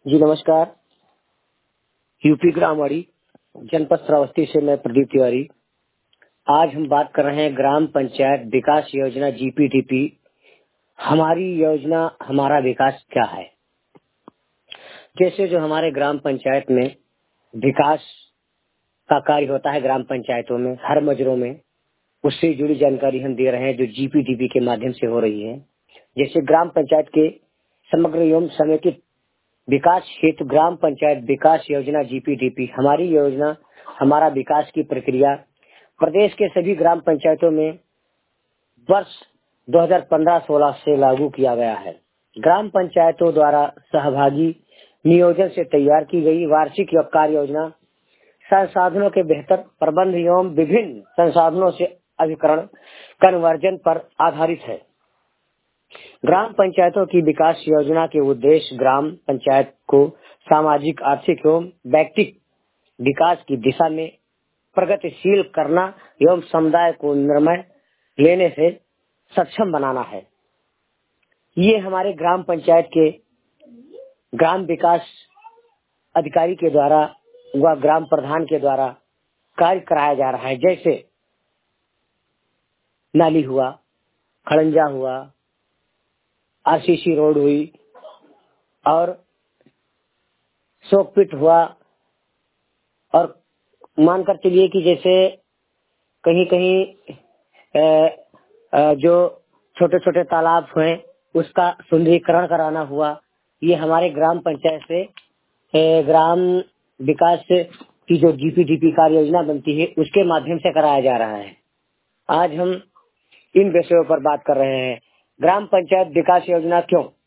जी नमस्कार। यूपी ग्रामवाड़ी जनपद श्रावस्ती से मैं प्रदीप तिवारी। आज हम बात कर रहे हैं ग्राम पंचायत विकास योजना जीपीडीपी। हमारी योजना हमारा विकास क्या है। जैसे जो हमारे ग्राम पंचायत में विकास का कार्य होता है, ग्राम पंचायतों में हर मजरों में, उससे जुड़ी जानकारी हम दे रहे हैं जो जीपीडीपी के माध्यम से हो रही है। जैसे ग्राम पंचायत के समग्र एवं समेकित विकास हेतु ग्राम पंचायत विकास योजना जीपीडीपी हमारी योजना हमारा विकास की प्रक्रिया प्रदेश के सभी ग्राम पंचायतों में वर्ष 2015-16 से लागू किया गया है। ग्राम पंचायतों द्वारा सहभागी नियोजन से तैयार की गई वार्षिक कार्य योजना संसाधनों के बेहतर प्रबंध एवं विभिन्न संसाधनों से अभिकरण कन्वर्जन पर आधारित है। ग्राम पंचायतों की विकास योजना के उद्देश्य ग्राम पंचायत को सामाजिक, आर्थिक एवं व्यक्तिगत विकास की दिशा में प्रगतिशील करना एवं समुदाय को निर्णय लेने से सक्षम बनाना है। ये हमारे ग्राम पंचायत के ग्राम विकास अधिकारी के द्वारा व ग्राम प्रधान के द्वारा कार्य कराया जा रहा है। जैसे नाली हुआ, खड़ंजा हुआ, आरसीसी रोड हुई और शोकपिट हुआ, और मानकर चलिए कि जैसे कहीं कहीं जो छोटे छोटे तालाब हुए उसका सुंदरीकरण कराना हुआ। ये हमारे ग्राम पंचायत से ग्राम विकास की जो जीपीडीपी कार्य योजना बनती है उसके माध्यम से कराया जा रहा है। आज हम इन विषयों पर बात कर रहे हैं। ग्राम पंचायत विकास योजना क्यों